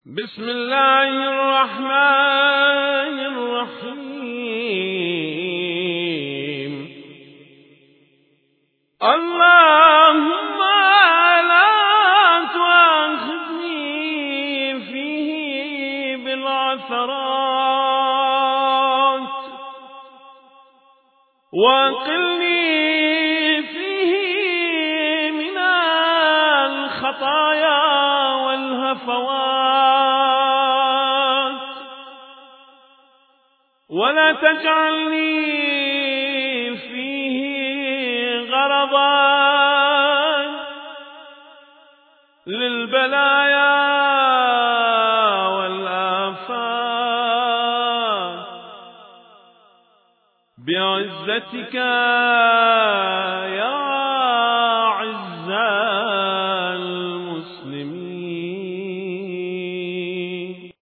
بسم الله الرحمن الرحيم. اللهم لا تؤاخذني فيه بالعثرات وقلني فيه من الخطايا والهفوات، ولا تجعلني فيه غرضا للبلايا والآفات بعزتك يا